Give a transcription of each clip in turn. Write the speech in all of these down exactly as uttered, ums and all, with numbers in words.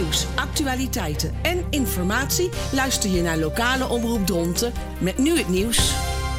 nieuws, actualiteiten en informatie luister je naar lokale Omroep Dronten met nu het nieuws.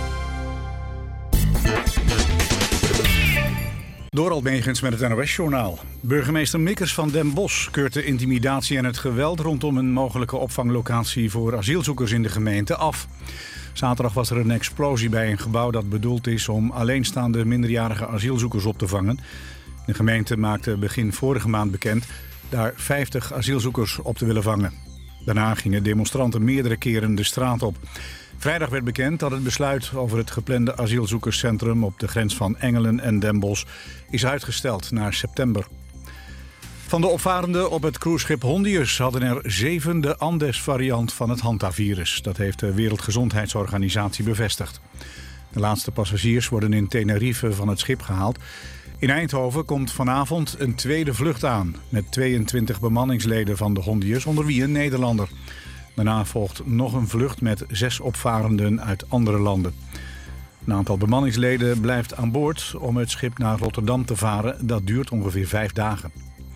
Doral Megens met het N O S-journaal. Burgemeester Mikkers van Den Bosch keurt de intimidatie en het geweld rondom een mogelijke opvanglocatie voor asielzoekers in de gemeente af. Zaterdag was er een explosie bij een gebouw dat bedoeld is om alleenstaande minderjarige asielzoekers op te vangen. De gemeente maakte begin vorige maand bekend daar vijftig asielzoekers op te willen vangen. Daarna gingen demonstranten meerdere keren de straat op. Vrijdag werd bekend dat het besluit over het geplande asielzoekerscentrum op de grens van Engelen en Den Bosch is uitgesteld naar september. Van de opvarenden op het cruiseschip Hondius hadden er zeven de Andes-variant van het hantavirus. Dat heeft de Wereldgezondheidsorganisatie bevestigd. De laatste passagiers worden in Tenerife van het schip gehaald. In Eindhoven komt vanavond een tweede vlucht aan met tweeëntwintig bemanningsleden van de Hondius, onder wie een Nederlander. Daarna volgt nog een vlucht met zes opvarenden uit andere landen. Een aantal bemanningsleden blijft aan boord om het schip naar Rotterdam te varen. Dat duurt ongeveer vijf dagen.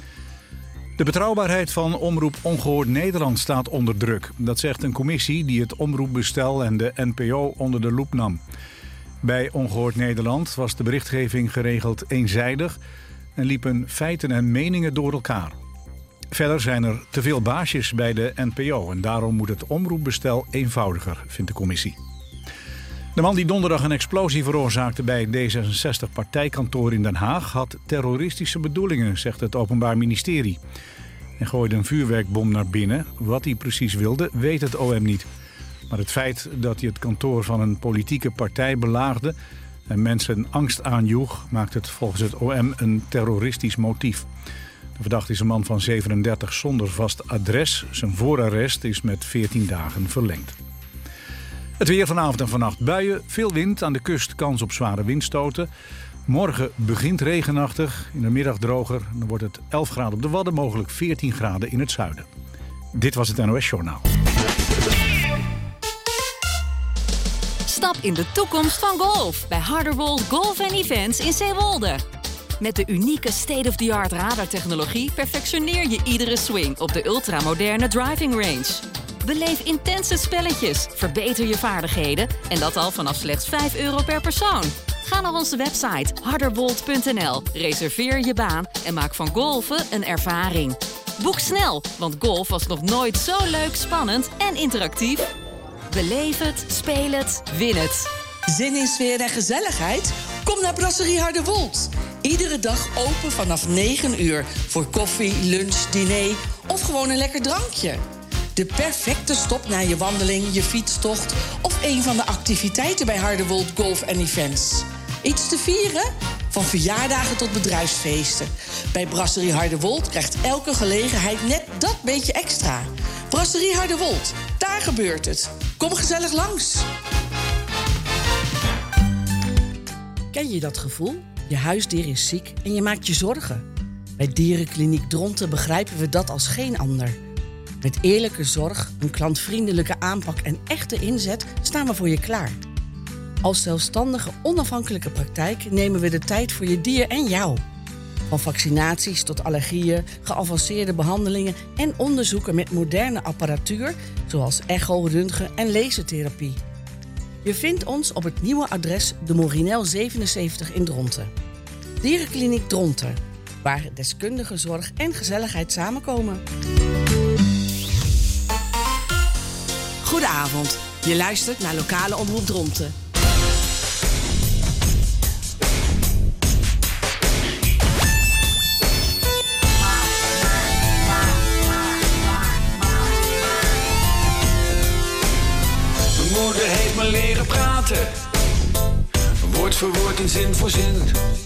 De betrouwbaarheid van Omroep Ongehoord Nederland staat onder druk. Dat zegt een commissie die het omroepbestel en de N P O onder de loep nam. Bij Ongehoord Nederland was de berichtgeving geregeld eenzijdig en liepen feiten en meningen door elkaar. Verder zijn er te veel baasjes bij de N P O en daarom moet het omroepbestel eenvoudiger, vindt de commissie. De man die donderdag een explosie veroorzaakte bij het D zesenzestig-partijkantoor in Den Haag had terroristische bedoelingen, zegt het Openbaar Ministerie. Hij gooide een vuurwerkbom naar binnen. Wat hij precies wilde, weet het O M niet. Maar het feit dat hij het kantoor van een politieke partij belaagde en mensen angst aanjoeg, maakt het volgens het O M een terroristisch motief. De verdachte is een man van zevenendertig zonder vast adres. Zijn voorarrest is met veertien dagen verlengd. Het weer vanavond en vannacht buien. Veel wind, aan de kust kans op zware windstoten. Morgen begint regenachtig, in de middag droger. Dan wordt het elf graden op de Wadden, mogelijk veertien graden in het zuiden. Dit was het N O S-journaal. Stap in de toekomst van golf bij Harderwold Golf en Events in Zeewolde. Met de unieke state-of-the-art radartechnologie perfectioneer je iedere swing op de ultramoderne driving range. Beleef intense spelletjes, verbeter je vaardigheden en dat al vanaf slechts vijf euro per persoon. Ga naar onze website harderwold punt n l, reserveer je baan en maak van golfen een ervaring. Boek snel, want golf was nog nooit zo leuk, spannend en interactief. Beleef het, speel het, win het. Zin in sfeer en gezelligheid? Kom naar Brasserie Harderwold. Iedere dag open vanaf negen uur voor koffie, lunch, diner of gewoon een lekker drankje. De perfecte stop na je wandeling, je fietstocht of een van de activiteiten bij Harderwold Golf en Events. Iets te vieren? Van verjaardagen tot bedrijfsfeesten. Bij Brasserie Harderwold krijgt elke gelegenheid net dat beetje extra. Brasserie Harderwold, daar gebeurt het. Kom gezellig langs. Ken je dat gevoel? Je huisdier is ziek en je maakt je zorgen. Bij Dierenkliniek Dronten begrijpen we dat als geen ander. Met eerlijke zorg, een klantvriendelijke aanpak en echte inzet staan we voor je klaar. Als zelfstandige, onafhankelijke praktijk nemen we de tijd voor je dier en jou. Van vaccinaties tot allergieën, geavanceerde behandelingen en onderzoeken met moderne apparatuur, zoals echo, röntgen en lasertherapie. Je vindt ons op het nieuwe adres de Morinel zevenenzeventig in Dronten. Dierenkliniek Dronten, waar deskundige zorg en gezelligheid samenkomen. Goedenavond, je luistert naar lokale Omroep Dronten. Mijn moeder heeft me leren praten, woord voor woord en zin voor zin.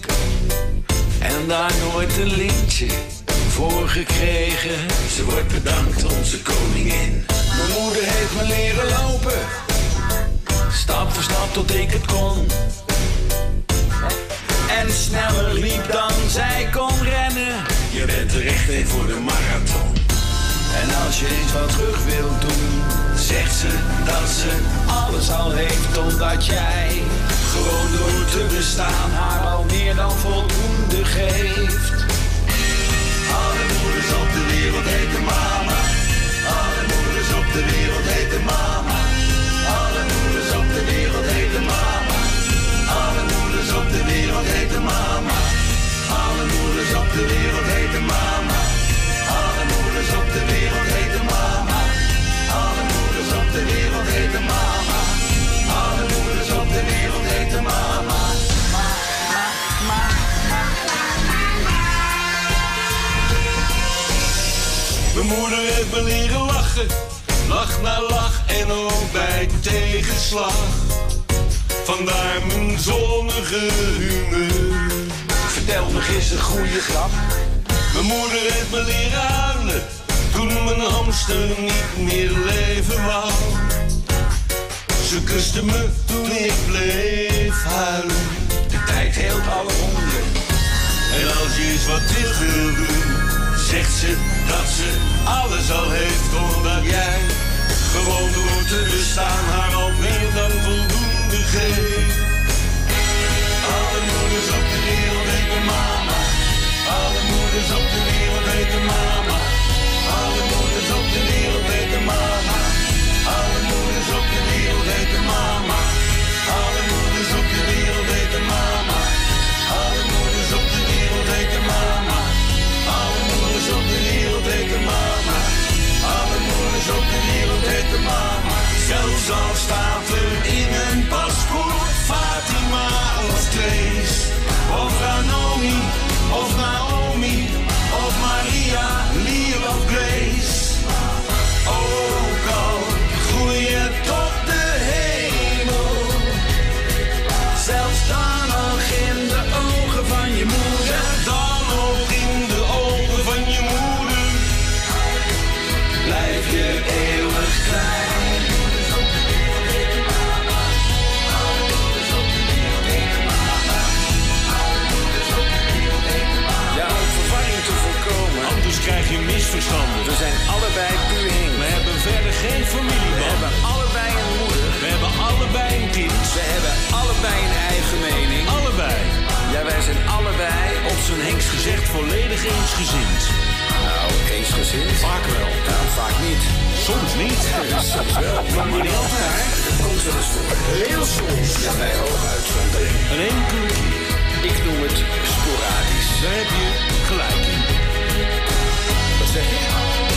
En daar nooit een lintje voor gekregen. Ze wordt bedankt, onze koningin. Mijn moeder heeft me leren lopen, stap voor stap tot ik het kon. En sneller liep dan zij kon rennen. Je bent er echt een voor de marathon. En als je eens wat terug wilt doen, zegt ze dat ze alles al heeft, omdat jij gewoon door te bestaan haar al meer dan voldoende geeft. Alle moeders op de wereld heten mama. de wereld heten mama. Alle moeders op de wereld heten mama. Alle moeders op de wereld heten mama. Alle moeders op de wereld heten mama. Mijn moeder heeft me leren lachen, lach na lach en ook bij tegenslag. Vandaar mijn zonnige humeur. Vertel nog eens een goede grap. Mijn moeder heeft me leren huilen, toen mijn hamster niet meer leven wou. Ze kuste me toen ik bleef huilen. De tijd heelt alle honden. En als je eens wat terug wil doen, zegt ze dat ze alles al heeft omdat jij gewoon door te bestaan haar al meer dan voldoende geeft. Alle moeders op de wereld heten mama. Alle moeders op de wereld heten mama. Alle moeders op de wereld heten mama. Alle moeders op de wereld heten mama. Alle moeders op de wereld heten mama. Alle moeders op de wereld heten mama. Alle moeders op de wereld heten mama. Alle moeders op de wereld heten mama. Zelfs al staat er in een paspoort Fatima of Trace, of Ranomi, of Naomi, of Maria, Lier of Grace. Ook al groei je tot de hemel, zelfs dan nog in de ogen van je moeder, dan nog in de ogen van je moeder, blijf je eeuwig klein. Anders krijg je misverstanden. We zijn allebei puur Henk. We hebben verder geen familieband. We hebben allebei een moeder. We hebben allebei een kind. We hebben allebei een eigen mening. Allebei. Ja, wij zijn allebei, Op zijn Henks gezegd volledig eensgezind. nou, eensgezind. Vaak wel. Ja, vaak niet. Soms niet. Soms wel. Maar niet altijd. Dat komt wel eens voor. Heel soms. Ja, bij hooguitzondering. Een enkele keer. Ik noem het sporadisch. Daar heb je gelijk in. Wat zeg je?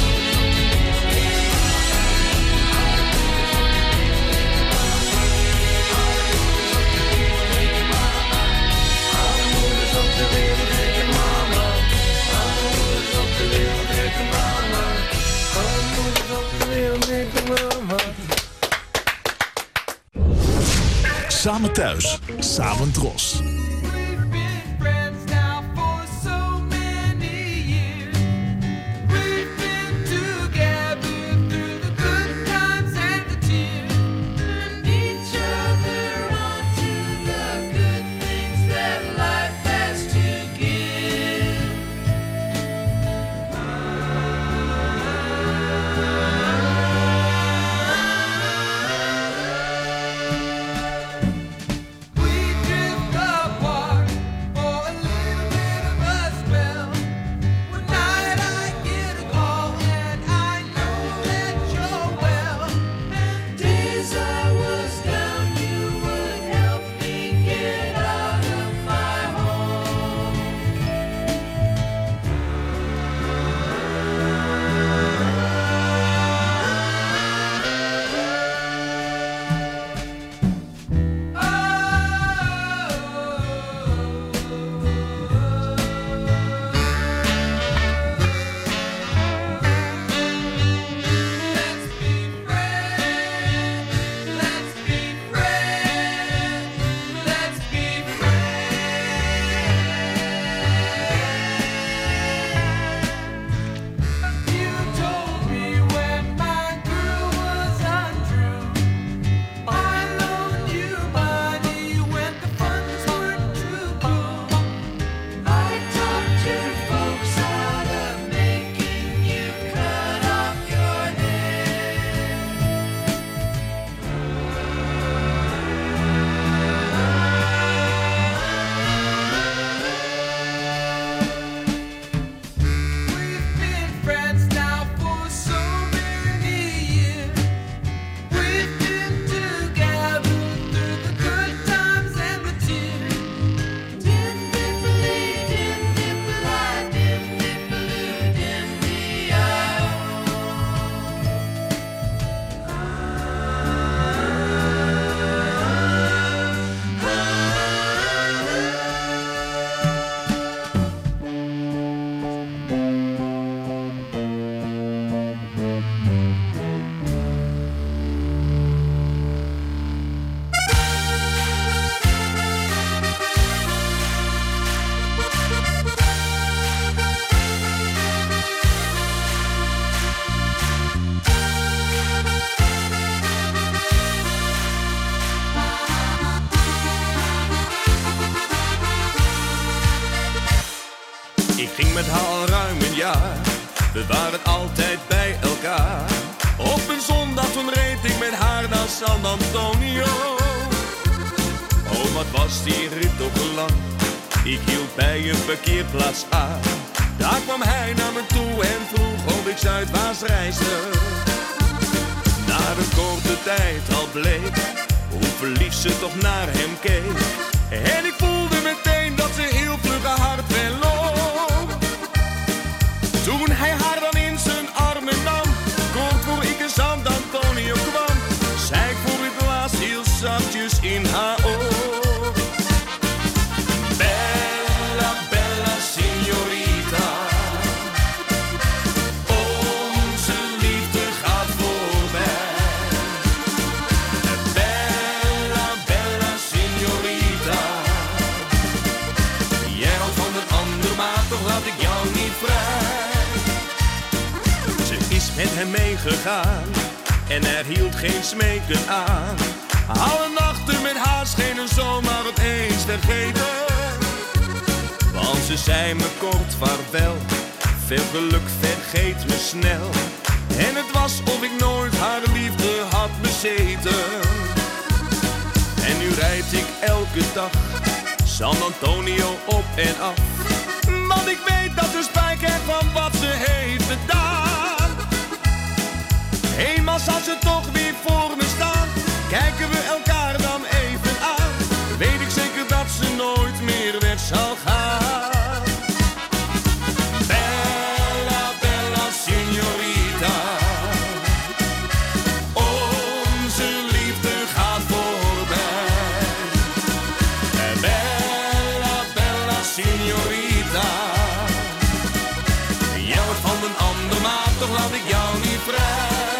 Alle moeders op de wereld heten mama. Alle moeders op de wereld heten mama. Alle moeders op de wereld heten mama. Samen thuis, samen dros. We drift up met haar al ruim een jaar. We waren altijd bij elkaar. Op een zondag toen reed ik met haar naar San Antonio. Oh, wat was die rit toch lang. Ik hield bij een parkeerplaats aan. Daar kwam hij naar me toe en vroeg of ik zuidwaarts reisde. Na een korte tijd al bleek hoe verliefd ze toch naar hem keek. En ik voelde meteen dat ze heel vlug haar hart verloor. Toen hij haar dan in zijn armen nam, kort voor ik in San Antonio kwam, zei ik voor het laatst heel zachtjes in haar oor. Bella, bella signorita, onze liefde gaat voorbij. Bella, bella signorita, jij houdt van een ander, maar toch laat ik jou niet vrij. Ze is met hem meegegaan en er hield geen smeken aan. Alle nachten met haar schenen zomaar opeens vergeten. Want ze zei me kort vaarwel, veel geluk vergeet me snel. En het was of ik nooit haar liefde had bezeten. En nu rijd ik elke dag San Antonio op en af, want ik weet dat ze spijt heeft van wat ze heeft gedaan. Eenmaal zal ze toch weer voor me staan, kijken we elkaar dan even aan, weet ik zeker dat ze nooit meer weg zal gaan. Bella, bella signorita, onze liefde gaat voorbij. Bella, bella signorita, jij wordt van een ander, maar toch laat ik jou niet vrij.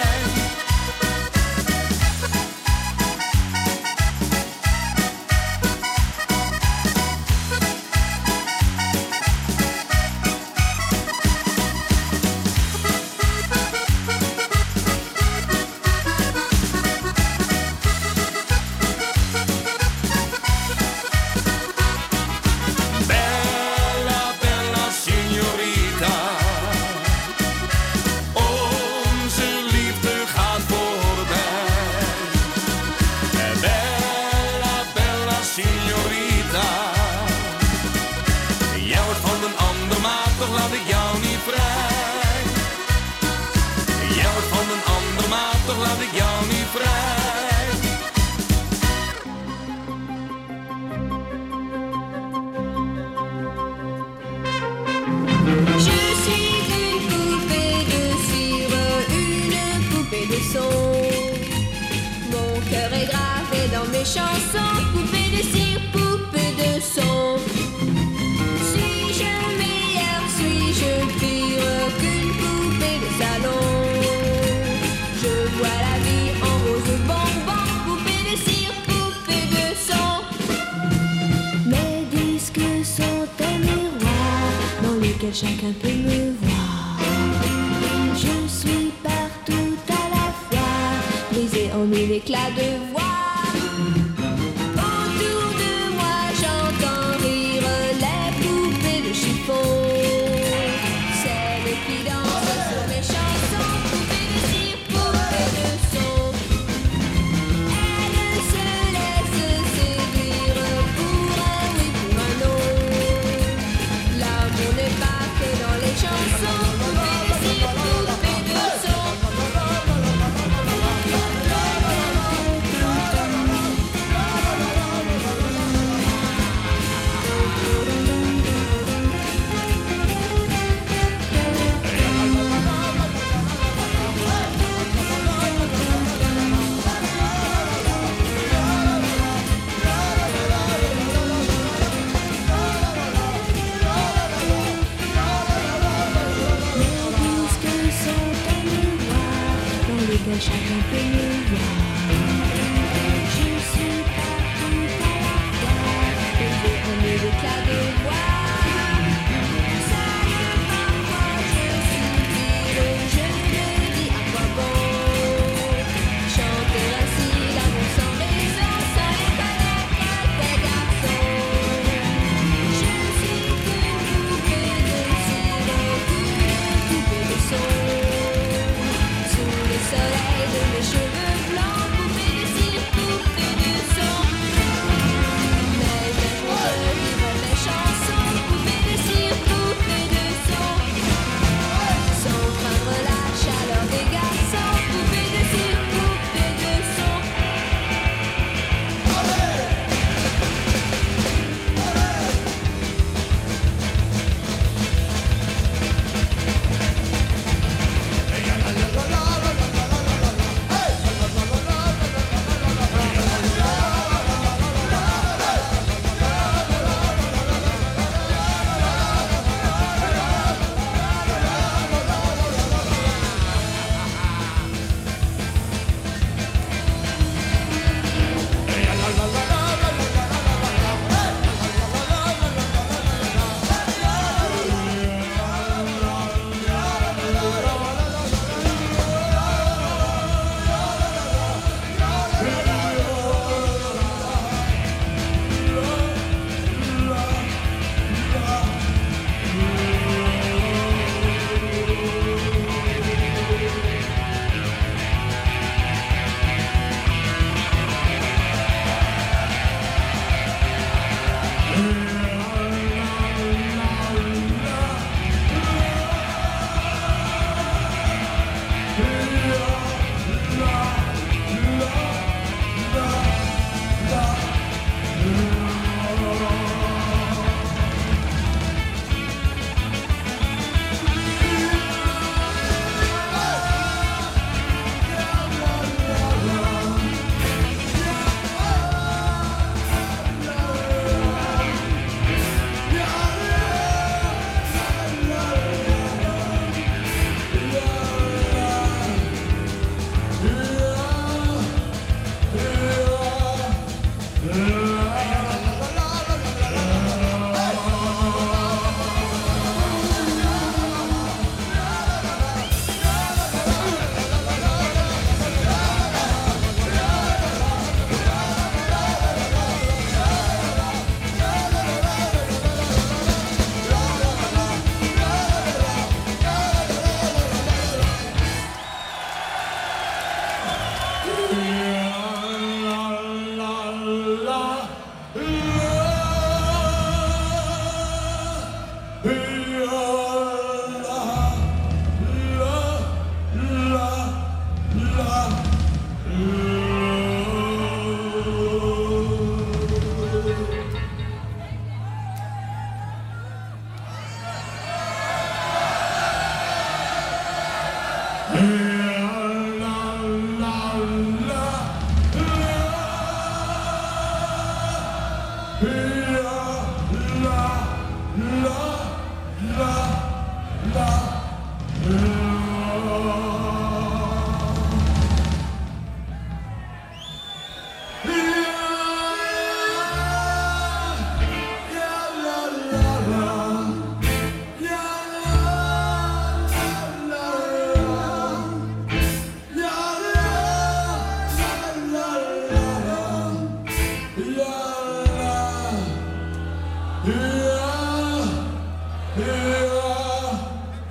Chanson, poupée de cire, poupée de son. Suis-je meilleure, suis-je pire qu'une poupée de salon? Je vois la vie en rose bonbon, poupée de cire, poupée de son. Mes disques sont un miroir dans lequel chacun peut me voir. Je suis partout à la fois, brisée en mille éclats de voix. Chacun peut me voir. Je suis partout à la fois, posé en mille éclats de voix. Ça y est, parfois je soupire, je me dis à quoi bon chanter ainsi l'amour sans raison, sans les connaître tes garçons. Je suis qu'une poupée de cire.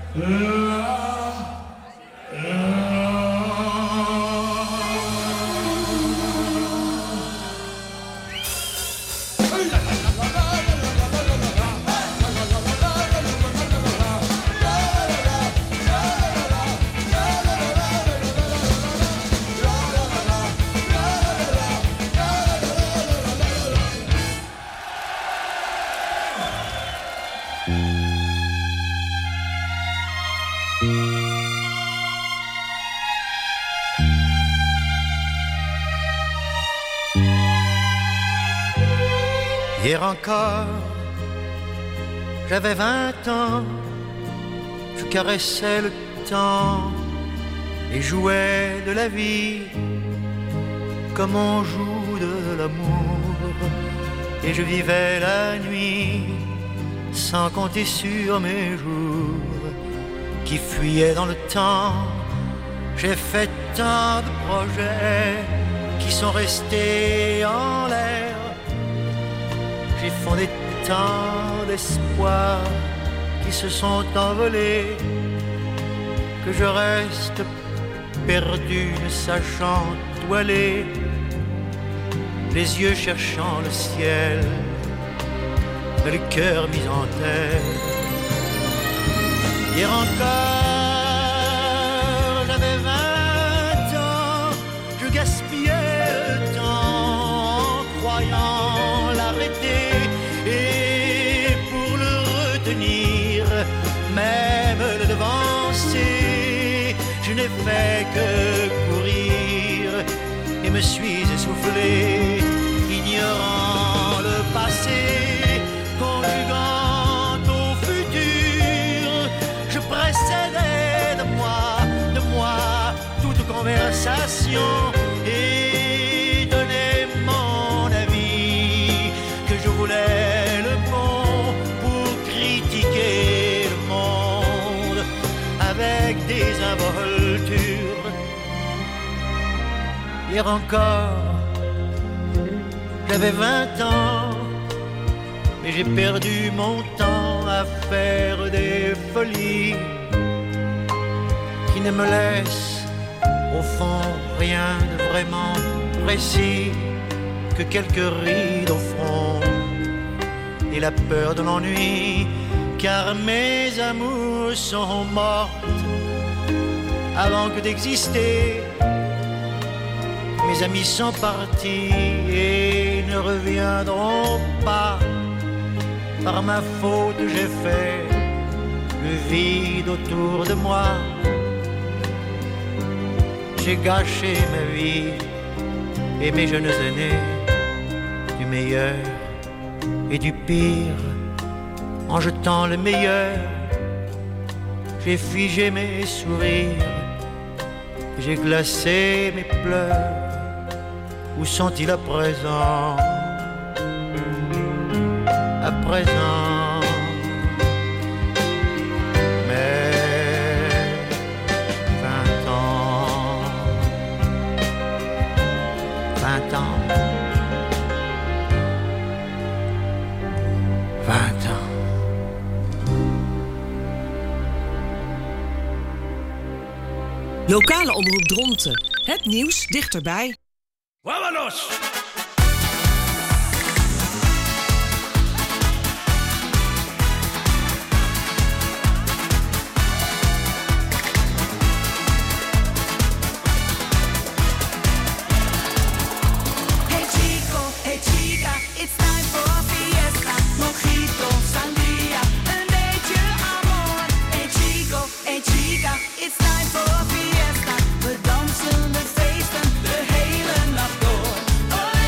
Hier encore, j'avais vingt ans, je caressais le temps et jouais de la vie comme on joue de l'amour. Et je vivais la nuit sans compter sur mes jours qui fuyaient dans le temps. J'ai fait tant de projets qui sont restés en l'air. J'ai fondé tant d'espoirs qui se sont envolés que je reste perdu ne sachant où aller, les yeux cherchant le ciel, mais le cœur mis en terre. Hier encore, j'avais vingt ans, je gaspillais le temps en croyant l'arrêter. Et pour le retenir, même le devancer, je n'ai fait que courir et me suis essoufflé, ignorant le passé, conjuguant au futur. Je précédais de moi, de moi, toute conversation et donnais mon avis que je voulais le bon pour critiquer le monde avec des involtures. Hier encore, j'avais vingt ans, mais j'ai perdu mon temps à faire des folies qui ne me laissent au fond rien de vraiment précis que quelques rides au front et la peur de l'ennui, car mes amours sont mortes avant que d'exister. Mes amis sont partis et ne reviendront pas. Par ma faute, j'ai fait le vide autour de moi. J'ai gâché ma vie et mes jeunes aînés, du meilleur et du pire. En jetant le meilleur, j'ai figé mes sourires, j'ai glacé mes pleurs. Où sont-ils à présent? À présent, mes vingt ans, vingt ans, vingt ans. Lokale omroep Dronten. Het nieuws dichterbij. Vámonos! We dansen de feesten de hele nacht door. Oh,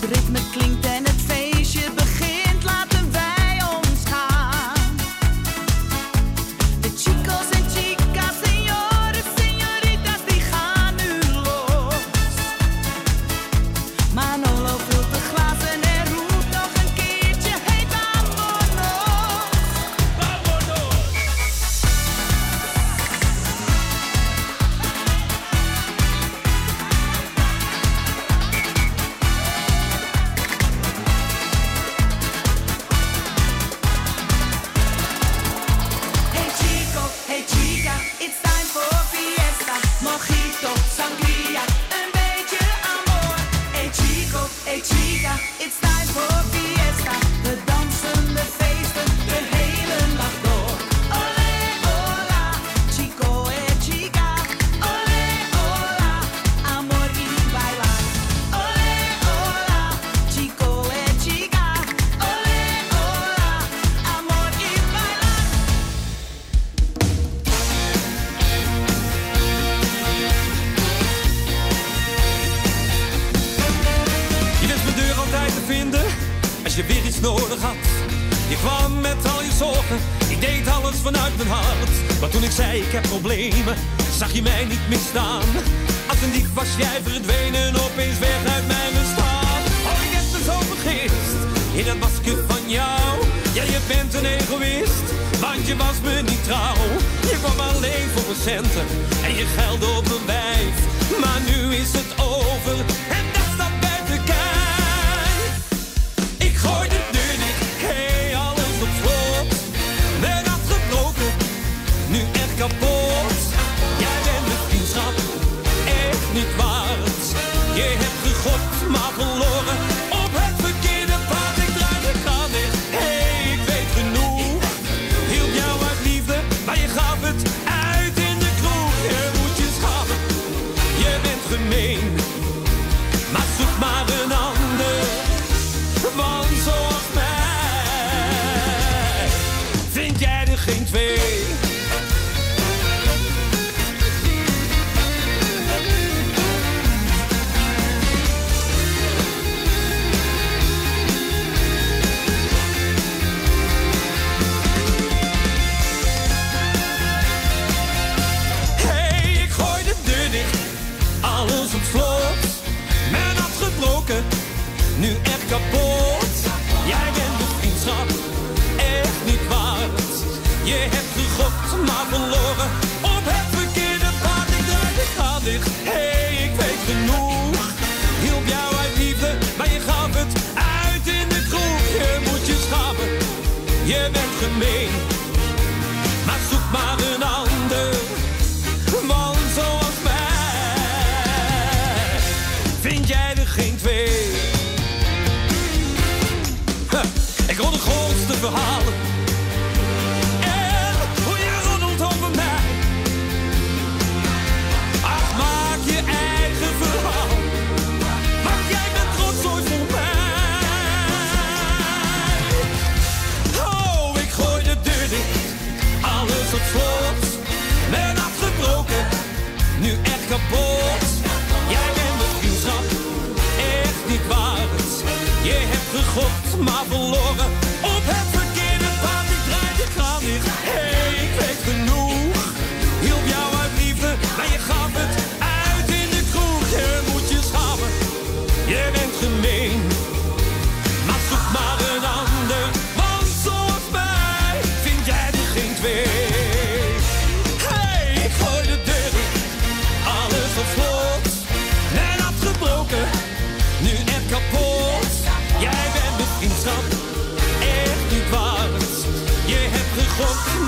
ritme klinkt en het feestje begint, laten wij ons gaan. De chicos en chicas, señores, señoritas, die gaan nu los. Manolo vult de glazen en roept nog een keertje, hey, vámonos. Vámonos. Hey chico, hey chica, it's time for fiesta. Mojito, sangria, een beetje amor. Hey chico, hey chica, it's time for fiesta. We dansen, we feesten, de hele nacht door. Olé, hola, chico, hey chica. Olé, hola, amor y bailar. Olé, hola, chico, hey chica. Olé, hola, amor y bailar. Je wist mijn deur altijd te vinden als je weer iets nodig had. Je kwam met al je zorgen, ik deed alles vanuit mijn hart. Maar toen ik zei ik heb problemen, zag je mij niet meer staan. Als een dief was jij verdwenen, opeens weg uit mijn bestaan. Oh, ik heb me zo vergist in dat masker van jou. Ja, je bent een egoïst, want je was me niet trouw. Je kwam alleen voor mijn centen en je geld op mijn wijf. Maar nu is het over en dat staat buiten kijf. Ik gooi de deur dicht, hey, alles op slot. Ben afgebroken, nu echt kapot. Jij bent mijn vriendschap, echt niet waard. Je hebt gegokt, maar verloren. Op het verkeerde pad, ik draai de kraan dicht. Hey, ik weet genoeg. Hielp jou uit liefde, maar je gaf het uit in de kroeg. Je moet je schamen, je bent gemeen. Maar zoek maar een ander, want zoals mij vind jij er geen twee. Hey, ik gooi de deur dicht, alles op slot. Men had gebroken, nu echt kapot. Jij bent de vriendschap, echt niet waard. Je hebt gegokt, maar verloren. Op het verkeerde pad, ik draai de kraan dicht. Hey, ik weet genoeg. Hielp jou uit liefde, maar je gaf het uit in de kroeg. Je moet je schamen, je bent gemeen. Maar zoek maar een ander, want zoals mij vind jij er geen twee. Huh, ik hoor de grootste verhalen en hoe je roddelt over mij. Ach, maak je eigen verhaal, maar jij bent trots ooit voor mij. Oh, ik gooi de deur dicht, alles op slot. Ben afgebroken, nu echt kapot. Jij bent mijn vriendschap, echt niet waard. Je hebt gegokt, maar verloren. Op het verkeerde pad, ik draai de kraan dicht. Hey, ik weet genoeg. Hielp jou uit liefde, maar je gaf het uit in de kroeg. Je moet je schamen, je bent gemeen. Maar zoek maar een ander, want zoals mij vind jij er geen twee. Hey, ik gooi de deur dicht, alles op slot. En afgebroken, nu echt kapot. Jij bent de vriendschap, echt niet waard. Je hebt gegokt,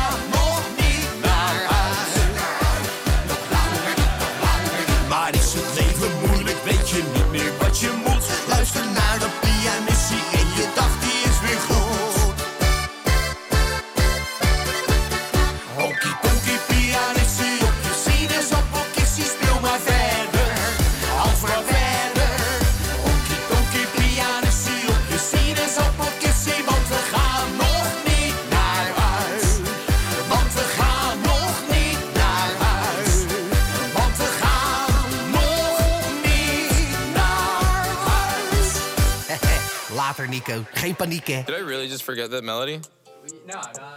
Nico. Geen paniek, hè. Did I really just forget that melody? No,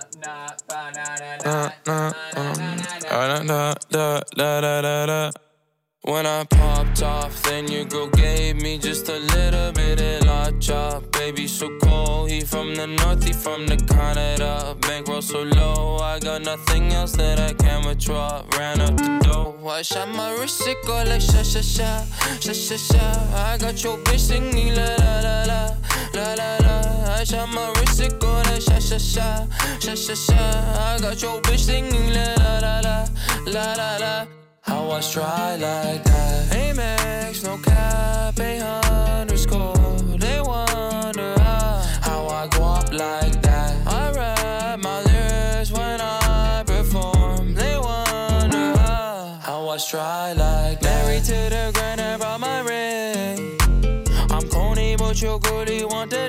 Na, na, na, na, da, da, da, da, da. When I popped off, then your girl gave me just a little bit of la chop. Baby so cold, he from the north, he from the Canada. Bankroll so low, I got nothing else that I can withdraw. Ran up the dough, I shot my wrist, it go like sha sha sha, sha sha sha. I got your bitch singing la la la la, la la la. I shot my wrist, it go like sha sha sha, sha sha sha. I got your bitch singing la la la la, la la la. I was dry like that. Amex, no cap, a underscore. They wonder how, how I go up like that. I rap my lyrics when I perform. They wonder how, how I dry like that. Married to the grind, I brought my ring. I'm corny, but your girlie want the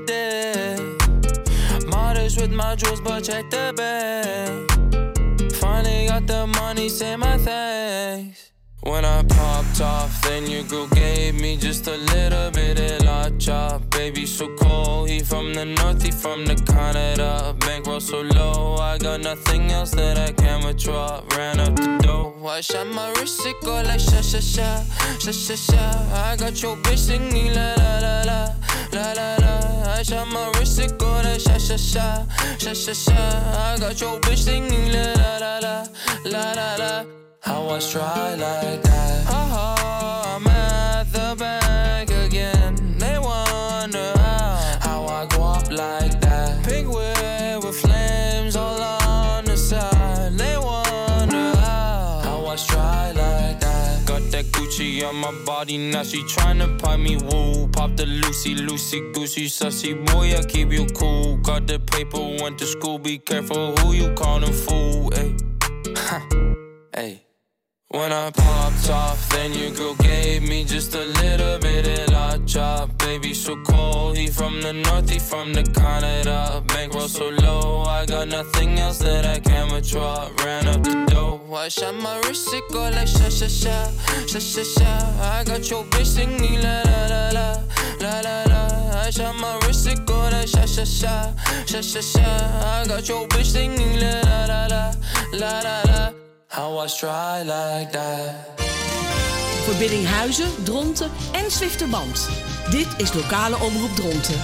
dick. Modest with my jewels, but check the bag. Finally got the money, say my thanks. When I popped off, then your girl gave me just a little bit of la chop. Baby so cold, he from the north, he from the Canada. Bankroll so low, I got nothing else that I can withdraw. Ran up the dough, I shot my wrist, it go like sha sha sha, sha sha sha. I got your bitch singing la la la la, la la la. I shot my wrist, it go like sha sha sha, sha sha sha. I got your bitch singing la la la la, la la la. I was dry like that. Oh, I'm at the bank again. They wonder how, how I go up like that. Pink whip with flames all on the side. They wonder how, I was dry like that. Got that Gucci on my body, now she tryna pipe me woo. Pop the Lucy, Lucy, Goosey, sussy boy, I keep you cool. Got the paper, went to school, be careful who you callin' fool. Ayy, ha, ayy. When I popped off, then your girl gave me just a little bit of la chop. Baby so cold, he from the north, he from the Canada. Bankroll so low, I got nothing else that I can withdraw. Ran up the dough, I shot my wrist, it go like sha sha sha, sha sha sha. I got your bitch singing la la la la, la la la. I shot my wrist, it go like sha sha sha, sha sha sha. I got your bitch singing la la la la, la la la. I was dry like that. Voor Biddinghuizen, Dronten en Zwifterband. Dit is lokale omroep Dronten.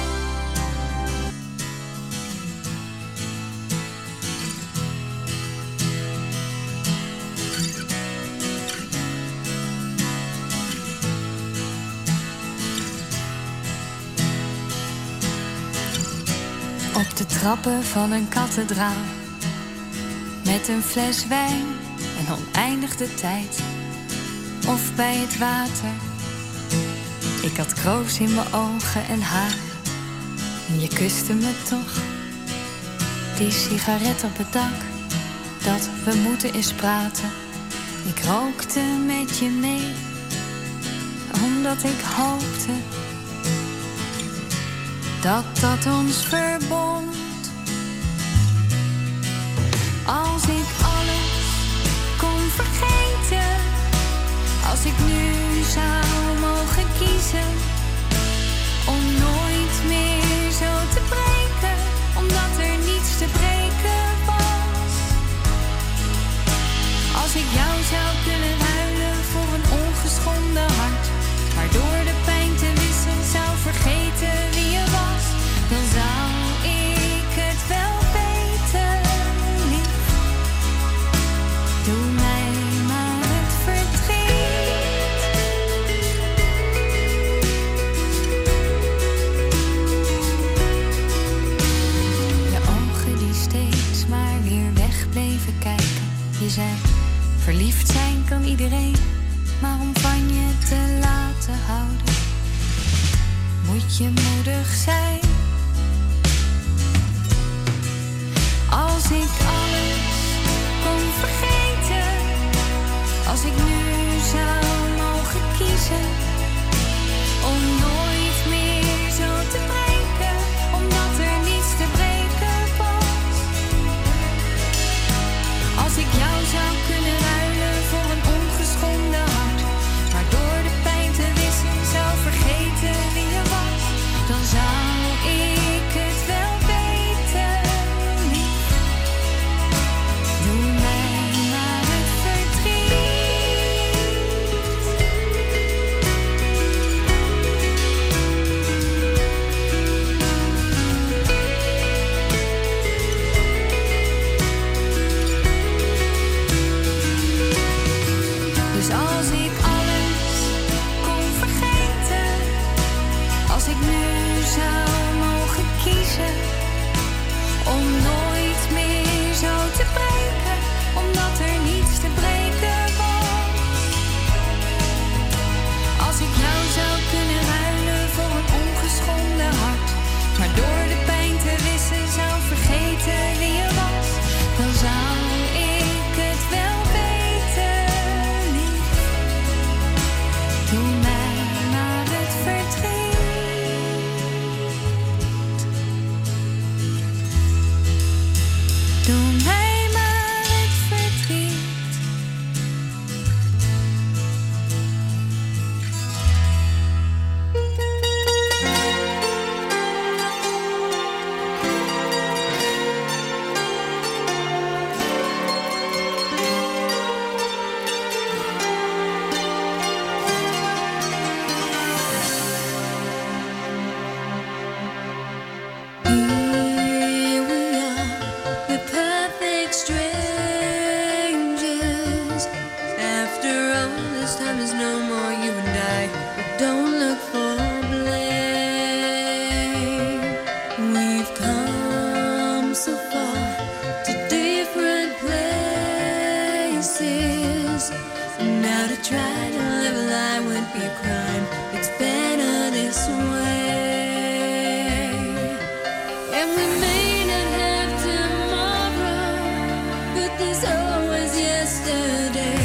Op de trappen van een kathedraal, met een fles wijn en oneindig de tijd. Of bij het water. Ik had kroos in mijn ogen en haar. En je kuste me toch. Die sigaret op het dak. Dat we moeten eens praten. Ik rookte met je mee. Omdat ik hoopte dat dat ons verbond. Als ik alles kon vergeten, als ik nu zou mogen kiezen, om nooit meer zo te breken, omdat er niets te breken was. Als ik jou zou kunnen ruilen voor een ongeschonden hart, waardoor de pijn te wissel zou vergeten wie je was, dan zou ik het wel weten. Doe mij maar het verdriet. Je ogen die steeds maar weer weg bleven kijken. Je zei, verliefd zijn kan iedereen, maar om van je te laten houden, moet je moedig zijn. Als ik alles kon vergeten, als ik nu zou mogen kiezen, om nooit meer zo te breken, omdat er niets te breken was. Als ik jou zou kunnen ruilen voor een ongeschonden hart, waardoor de pijn te wissen zou vergeten wie je was, dan zou come so far to different places. Now to try to live a lie would be a crime. It's better this way. And we may not have tomorrow, but there's always yesterday.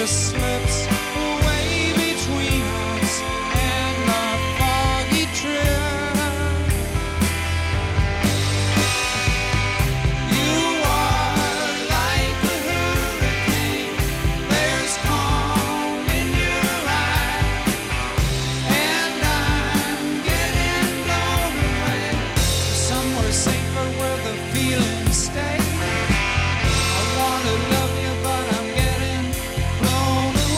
future slips away between us and our foggy trip. You are like a hurricane, there's calm in your eyes, and I'm getting blown away somewhere safer where the feelings stay. I wanna love you, but I'm getting blown away.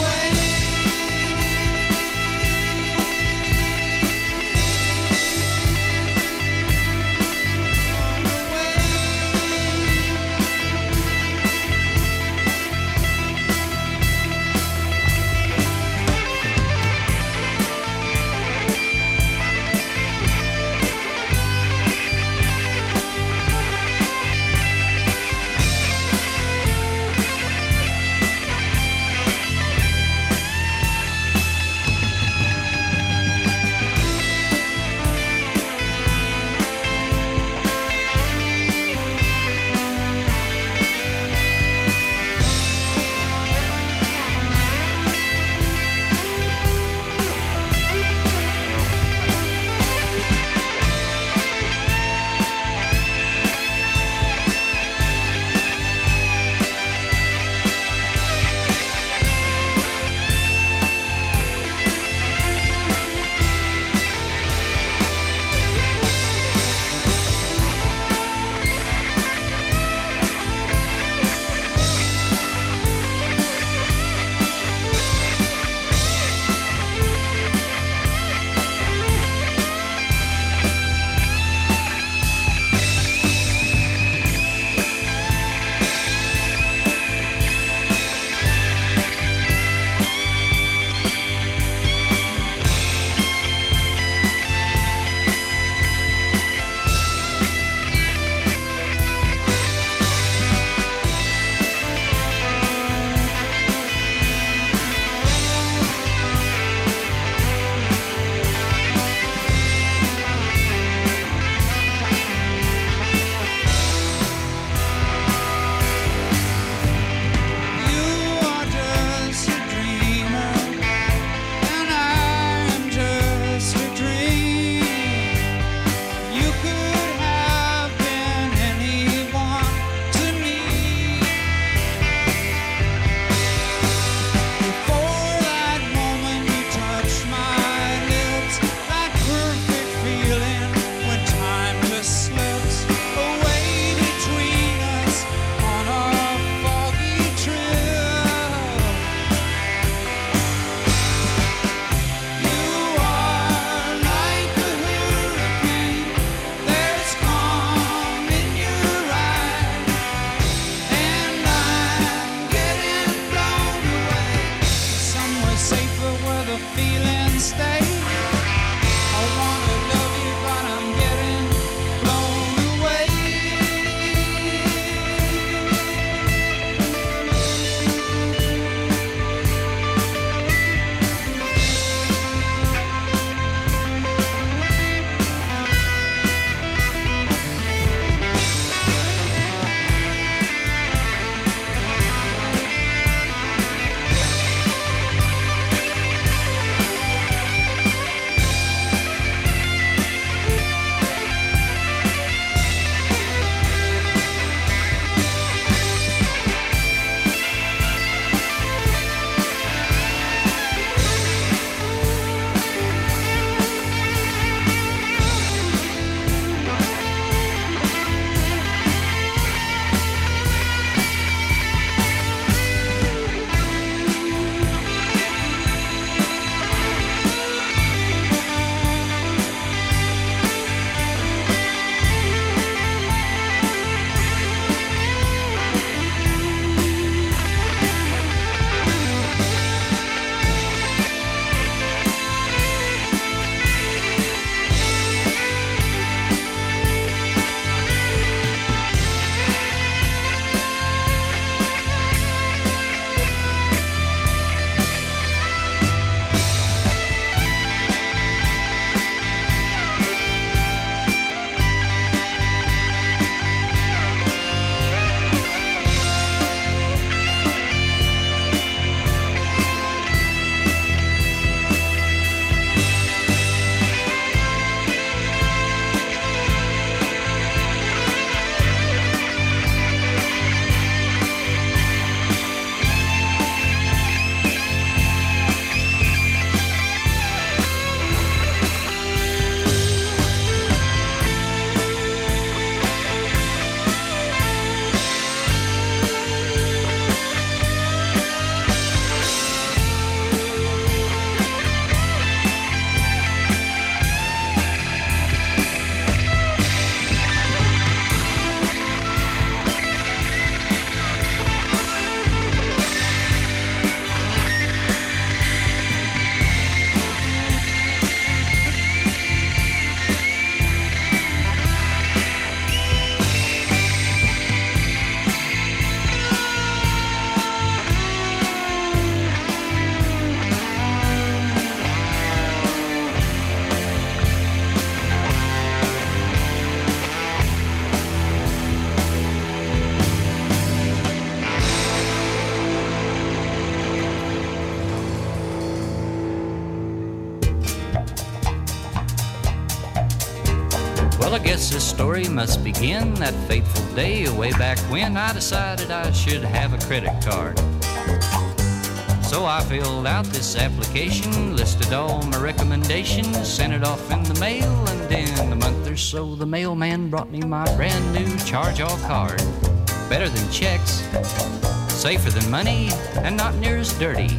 Well, I guess this story must begin that fateful day way back when I decided I should have a credit card. So I filled out this application, listed all my recommendations, sent it off in the mail, and in a month or so the mailman brought me my brand new charge-all card. Better than checks, safer than money, and not near as dirty.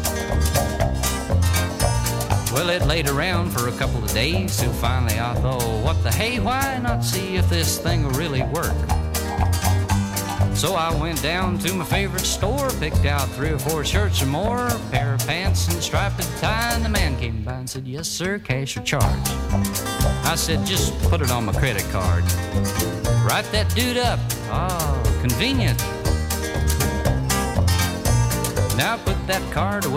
Well, it laid around for a couple of days, so finally I thought, what the hey, why not see if this thing will really work? So I went down to my favorite store, picked out three or four shirts or more, a pair of pants and a striped tie, and the man came by and said, yes sir, cash or charge. I said, just put it on my credit card. Write that dude up. Oh, convenient. Now put that card away.